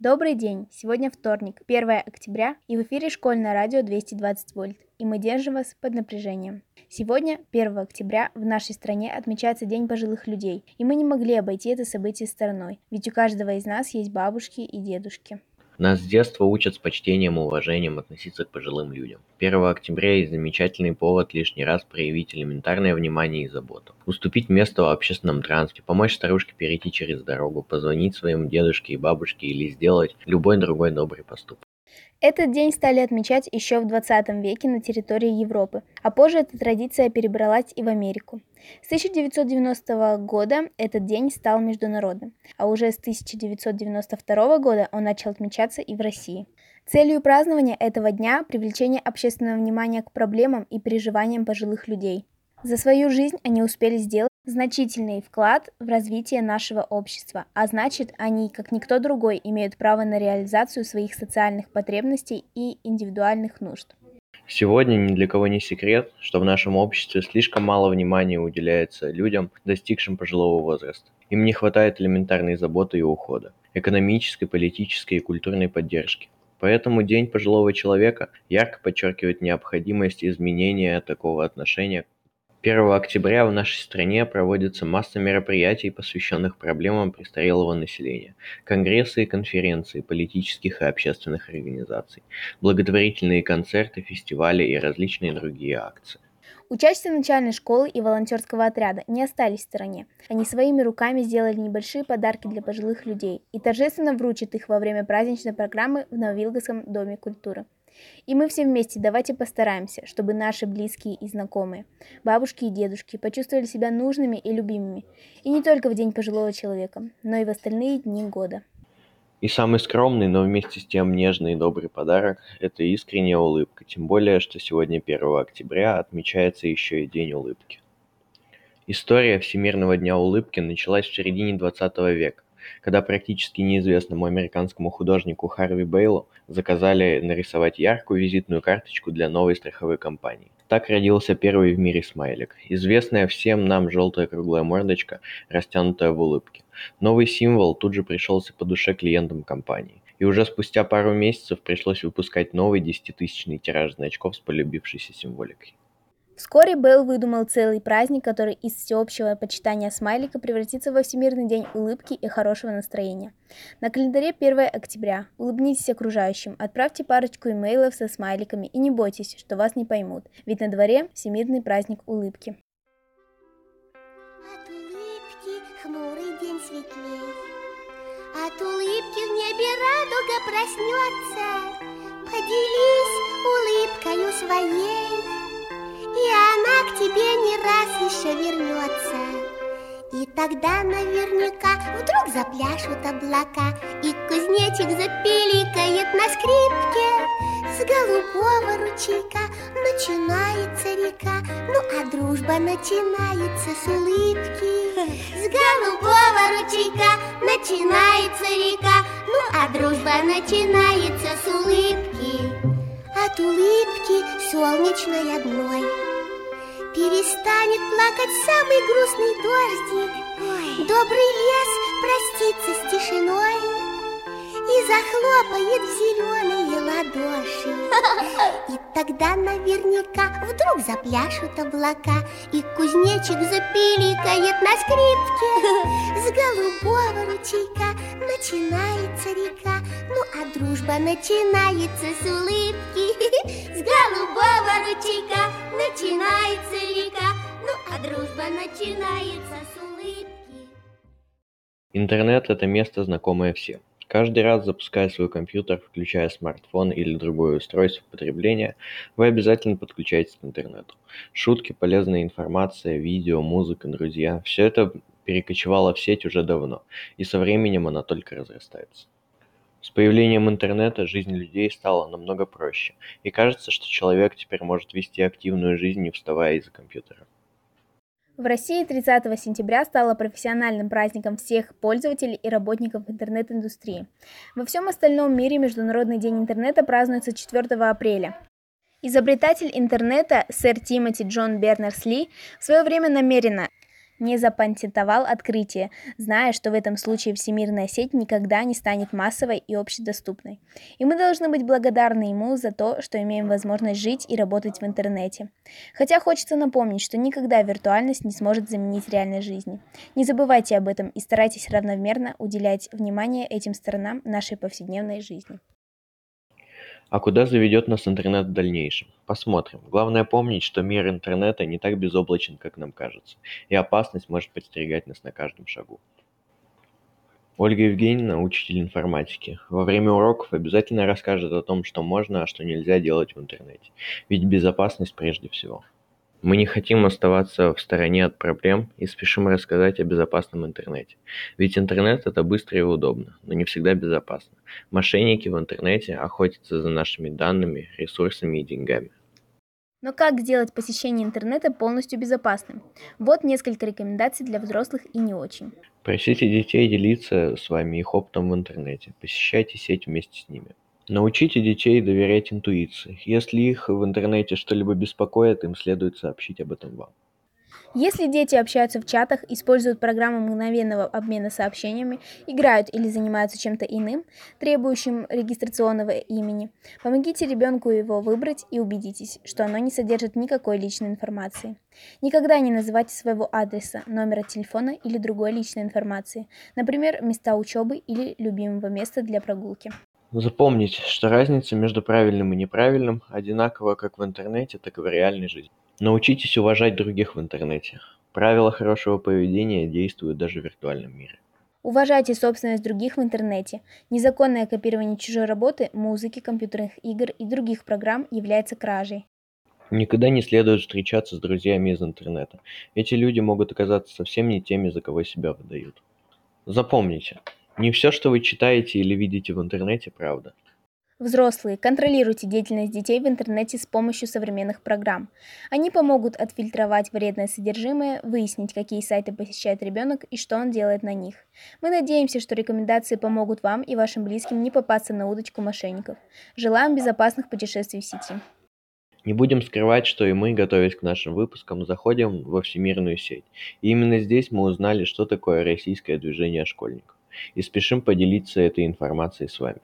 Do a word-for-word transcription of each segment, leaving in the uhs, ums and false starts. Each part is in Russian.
Добрый день! Сегодня вторник, первое октября, и в эфире школьное радио двести двадцать вольт, и мы держим вас под напряжением. Сегодня, первое октября, в нашей стране отмечается День пожилых людей, и мы не могли обойти это событие стороной, ведь у каждого из нас есть бабушки и дедушки. Нас с детства учат с почтением и уважением относиться к пожилым людям. первое октября есть замечательный повод лишний раз проявить элементарное внимание и заботу. Уступить место в общественном транспорте, помочь старушке перейти через дорогу, позвонить своим дедушке и бабушке или сделать любой другой добрый поступок. Этот день стали отмечать еще в двадцатом веке на территории Европы, а позже эта традиция перебралась и в Америку. С тысяча девятьсот девяностого года этот день стал международным, а уже с тысяча девятьсот девяносто второго года он начал отмечаться и в России. Целью празднования этого дня – привлечение общественного внимания к проблемам и переживаниям пожилых людей. За свою жизнь они успели сделать значительный вклад в развитие нашего общества, а значит, они, как никто другой, имеют право на реализацию своих социальных потребностей и индивидуальных нужд. Сегодня ни для кого не секрет, что в нашем обществе слишком мало внимания уделяется людям, достигшим пожилого возраста. Им не хватает элементарной заботы и ухода, экономической, политической и культурной поддержки. Поэтому День пожилого человека ярко подчеркивает необходимость изменения такого отношения. первое октября в нашей стране проводится масса мероприятий, посвященных проблемам престарелого населения, конгрессы и конференции политических и общественных организаций, благотворительные концерты, фестивали и различные другие акции. Учащиеся начальной школы и волонтерского отряда не остались в стороне. Они своими руками сделали небольшие подарки для пожилых людей и торжественно вручат их во время праздничной программы в Нововилговском доме культуры. И мы все вместе давайте постараемся, чтобы наши близкие и знакомые, бабушки и дедушки почувствовали себя нужными и любимыми. И не только в День пожилого человека, но и в остальные дни года. И самый скромный, но вместе с тем нежный и добрый подарок – это искренняя улыбка, тем более, что сегодня первое октября отмечается еще и День улыбки. История Всемирного дня улыбки началась в середине двадцатого века, когда практически неизвестному американскому художнику Харви Бейлу заказали нарисовать яркую визитную карточку для новой страховой компании. Так родился первый в мире смайлик, известная всем нам желтая круглая мордочка, растянутая в улыбке. Новый символ тут же пришелся по душе клиентам компании, и уже спустя пару месяцев пришлось выпускать новый десятитысячный тираж значков с полюбившейся символикой. Вскоре Бейл выдумал целый праздник, который из всеобщего почитания смайлика превратится во Всемирный день улыбки и хорошего настроения. На календаре первое октября. Улыбнитесь окружающим, отправьте парочку имейлов со смайликами и не бойтесь, что вас не поймут, ведь на дворе Всемирный праздник улыбки. От улыбки хмурый день светлей, от улыбки в небе радуга проснется. Поделись улыбкою своей, и она к тебе не раз еще вернется. И тогда наверняка вдруг запляшут облака, и кузнечик запиликает на скрипке. С голубого ручейка начинается река, ну а дружба начинается с улыбки. С голубого ручейка начинается река, ну а дружба начинается с улыбки. От улыбки солнечной одной перестанет плакать самый грустный дождик. Ой. Добрый лес простится с тишиной и захлопает в зеленые ладоши. И тогда наверняка вдруг запляшут облака, и кузнечик запиликает на скрипке. С голубого ручейка начинается река, ну а дружба начинается с улыбки. С голубого ручейка начинается река, ну а дружба начинается с улыбки. Интернет – это место, знакомое всем. Каждый раз, запуская свой компьютер, включая смартфон или другое устройство потребления, вы обязательно подключаетесь к интернету. Шутки, полезная информация, видео, музыка, друзья – все это перекочевало в сеть уже давно, и со временем она только разрастается. С появлением интернета жизнь людей стала намного проще, и кажется, что человек теперь может вести активную жизнь, не вставая из-за компьютера. В России тридцатого сентября стало профессиональным праздником всех пользователей и работников интернет-индустрии. Во всем остальном мире Международный день интернета празднуется четвёртого апреля. Изобретатель интернета сэр Тимоти Джон Бернерс-Ли в свое время намеренно не запатентовал открытие, зная, что в этом случае всемирная сеть никогда не станет массовой и общедоступной. И мы должны быть благодарны ему за то, что имеем возможность жить и работать в интернете. Хотя хочется напомнить, что никогда виртуальность не сможет заменить реальной жизни. Не забывайте об этом и старайтесь равномерно уделять внимание этим сторонам нашей повседневной жизни. А куда заведет нас интернет в дальнейшем? Посмотрим. Главное помнить, что мир интернета не так безоблачен, как нам кажется, и опасность может подстерегать нас на каждом шагу. Ольга Евгеньевна, учитель информатики, во время уроков обязательно расскажет о том, что можно, а что нельзя делать в интернете. Ведь безопасность прежде всего. Мы не хотим оставаться в стороне от проблем и спешим рассказать о безопасном интернете. Ведь интернет – это быстро и удобно, но не всегда безопасно. Мошенники в интернете охотятся за нашими данными, ресурсами и деньгами. Но как сделать посещение интернета полностью безопасным? Вот несколько рекомендаций для взрослых и не очень. Просите детей делиться с вами их опытом в интернете. Посещайте сеть вместе с ними. Научите детей доверять интуиции. Если их в интернете что-либо беспокоит, им следует сообщить об этом вам. Если дети общаются в чатах, используют программы мгновенного обмена сообщениями, играют или занимаются чем-то иным, требующим регистрационного имени, помогите ребенку его выбрать и убедитесь, что оно не содержит никакой личной информации. Никогда не называйте своего адреса, номера телефона или другой личной информации, например, места учебы или любимого места для прогулки. Запомните, что разница между правильным и неправильным одинакова как в интернете, так и в реальной жизни. Научитесь уважать других в интернете. Правила хорошего поведения действуют даже в виртуальном мире. Уважайте собственность других в интернете. Незаконное копирование чужой работы, музыки, компьютерных игр и других программ является кражей. Никогда не следует встречаться с друзьями из интернета. Эти люди могут оказаться совсем не теми, за кого себя выдают. Запомните, не все, что вы читаете или видите в интернете, правда. Взрослые, контролируйте деятельность детей в интернете с помощью современных программ. Они помогут отфильтровать вредное содержимое, выяснить, какие сайты посещает ребенок и что он делает на них. Мы надеемся, что рекомендации помогут вам и вашим близким не попасться на удочку мошенников. Желаем безопасных путешествий в сети. Не будем скрывать, что и мы, готовясь к нашим выпускам, заходим во всемирную сеть. И именно здесь мы узнали, что такое российское движение школьников. И спешим поделиться этой информацией с вами.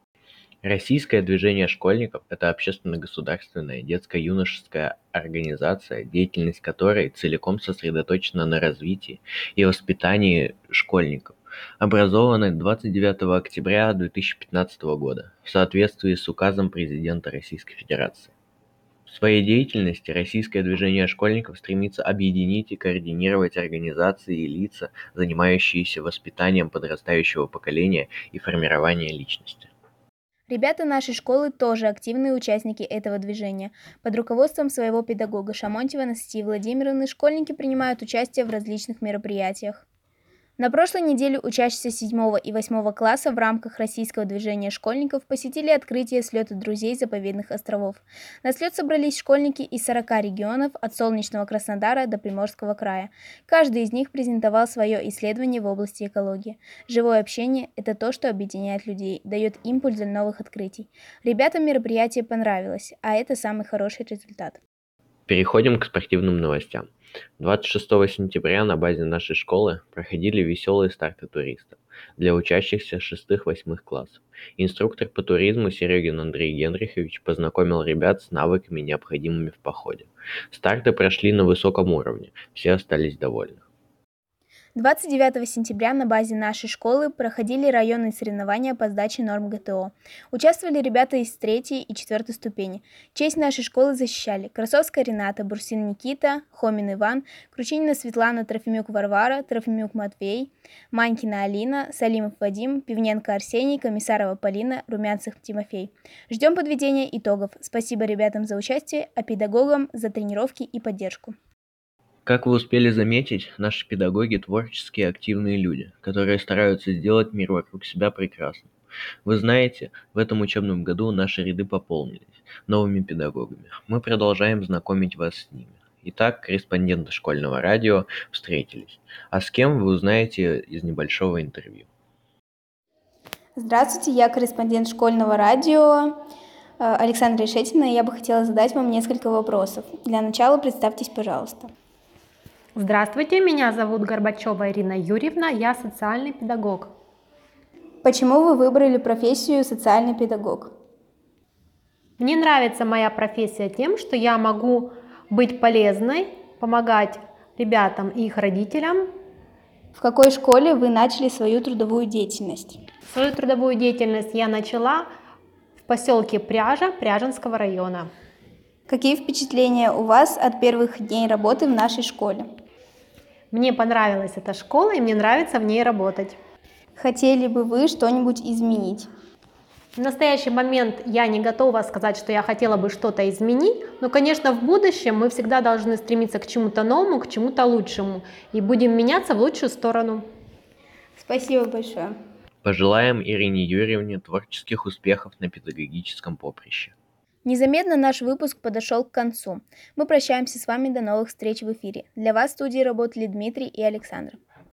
Российское движение школьников – это общественно-государственная детско-юношеская организация, деятельность которой целиком сосредоточена на развитии и воспитании школьников, образованной двадцать девятого октября две тысячи пятнадцатого года в соответствии с указом президента Российской Федерации. В своей деятельности Российское движение школьников стремится объединить и координировать организации и лица, занимающиеся воспитанием подрастающего поколения и формированием личности. Ребята нашей школы тоже активные участники этого движения. Под руководством своего педагога Шамонтьевой Анастасии Владимировны школьники принимают участие в различных мероприятиях. На прошлой неделе учащиеся седьмого и восьмого класса в рамках Российского движения школьников посетили открытие слета друзей заповедных островов. На слет собрались школьники из сорока регионов, от солнечного Краснодара до Приморского края. Каждый из них презентовал свое исследование в области экологии. Живое общение – это то, что объединяет людей, дает импульс для новых открытий. Ребятам мероприятие понравилось, а это самый хороший результат. Переходим к спортивным новостям. двадцать шестого сентября на базе нашей школы проходили веселые старты туристов для учащихся шестых-восьмых классов. Инструктор по туризму Серегин Андрей Генрихович познакомил ребят с навыками, необходимыми в походе. Старты прошли на высоком уровне, все остались довольны. двадцать девятого сентября на базе нашей школы проходили районные соревнования по сдаче норм гэ тэ о. Участвовали ребята из третьей и четвёртой ступени. Честь нашей школы защищали Красовская Рената, Бурсин Никита, Хомин Иван, Кручинина Светлана, Трофимюк Варвара, Трофимюк Матвей, Манькина Алина, Салимов Вадим, Пивненко Арсений, Комиссарова Полина, Румянцев Тимофей. Ждем подведения итогов. Спасибо ребятам за участие, а педагогам за тренировки и поддержку. Как вы успели заметить, наши педагоги – творческие активные люди, которые стараются сделать мир вокруг себя прекрасным. Вы знаете, в этом учебном году наши ряды пополнились новыми педагогами. Мы продолжаем знакомить вас с ними. Итак, корреспонденты школьного радио встретились. А с кем вы узнаете из небольшого интервью. Здравствуйте, я корреспондент школьного радио Александра Решетина, и я бы хотела задать вам несколько вопросов. Для начала представьтесь, пожалуйста. Здравствуйте, меня зовут Горбачева Ирина Юрьевна, я социальный педагог. Почему вы выбрали профессию социальный педагог? Мне нравится моя профессия тем, что я могу быть полезной, помогать ребятам и их родителям. В какой школе вы начали свою трудовую деятельность? Свою трудовую деятельность я начала в поселке Пряжа Пряженского района. Какие впечатления у вас от первых дней работы в нашей школе? Мне понравилась эта школа, и мне нравится в ней работать. Хотели бы вы что-нибудь изменить? В настоящий момент я не готова сказать, что я хотела бы что-то изменить, но, конечно, в будущем мы всегда должны стремиться к чему-то новому, к чему-то лучшему, и будем меняться в лучшую сторону. Спасибо большое. Пожелаем Ирине Юрьевне творческих успехов на педагогическом поприще. Незаметно наш выпуск подошел к концу. Мы прощаемся с вами до новых встреч в эфире. Для вас в студии работали Дмитрий и Александр.